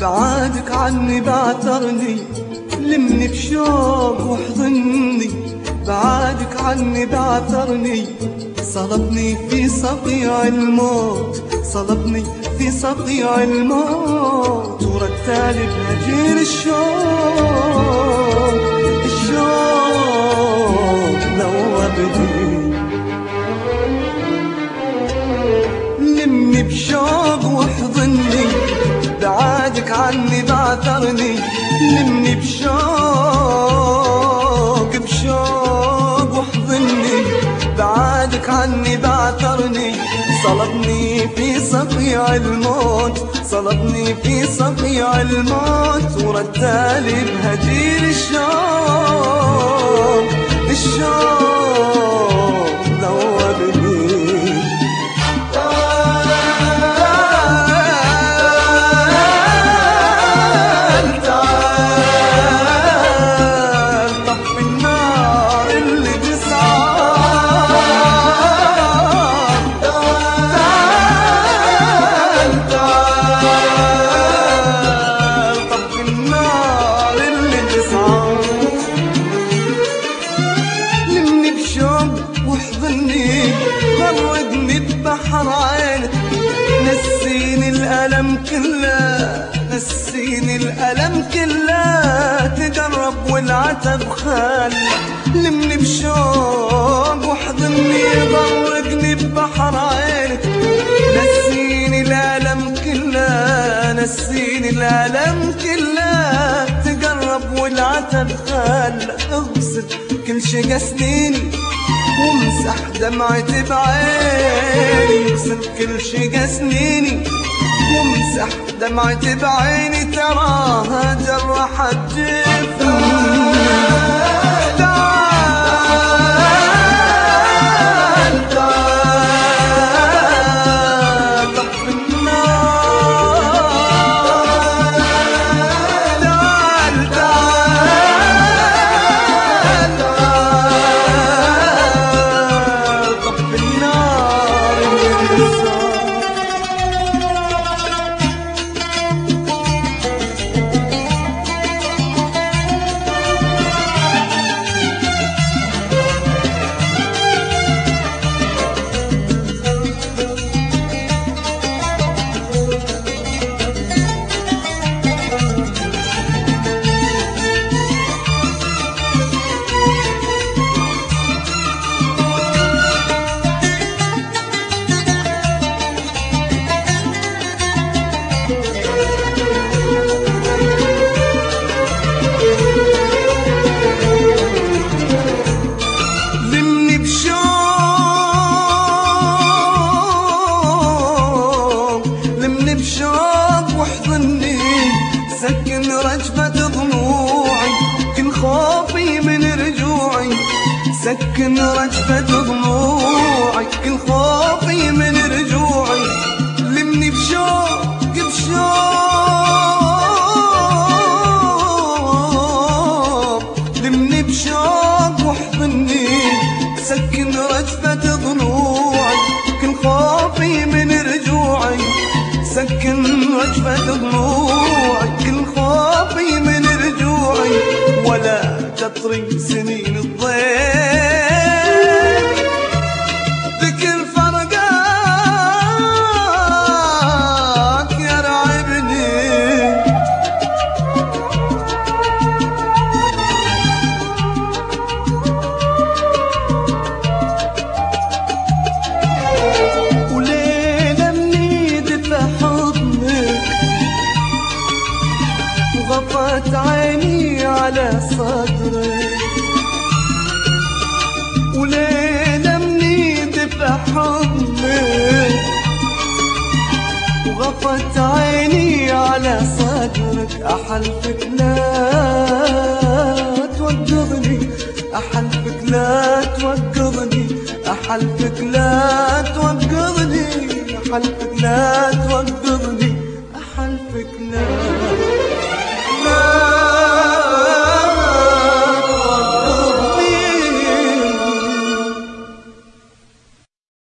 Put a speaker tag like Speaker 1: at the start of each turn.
Speaker 1: بعادك عني بعثرني، لمني بشوق واحضني. بعادك عني بعثرني، صلبني في صقيع الموت، صلبني في صقيع الموت، ورتالي بهجير الشوق، الشوق ذوبني. لمني بشوق واحضني، بعادك عني بعثرني، لمني بشوق بشوق واحضني. بعادك عني بعثرني، صلبني في صقيع الموت، صلبني في صقيع الموت، وردالي بهجير الشوق، الشوق ذوبني. غرقني ببحر عينك، نسيني الألم كله، نسيني الألم كله، تقرب والعتب خال. لمني بشوق واحضني، غرقني ببحر عينك، نسيني الألم كله، نسيني الألم كله، تقرب والعتب خال. اغسل كل شي قسنيني وامسح دمعتي بعيني، اغسل كل شي قسنيني وامسح دمعتي بعيني، تراها جرحت جفني. بشوق واحضني، سكن رجفة ضلوعي، كل خوفي من رجوعي، سكن رجفة ضلوعي، كل خوفي من رجوعي. لمني بشوق بشوق، لمني بشوق واحضني، سكن رجفة ضلوعي، كل خوفي من رجوعي، سكن رجفة ضلوعي، كل خوفي من رجوعي. ولا تطري سنين الضيق ذكر فرقاك يرعبني. غطت عيني على صدرك، وليلة مني دفع حضنك، وغطت عيني على صدرك. أحلفك لا توقظني، أحلفك لا توقظني، أحلفك لا توقظني، أحلفك لا توقظني.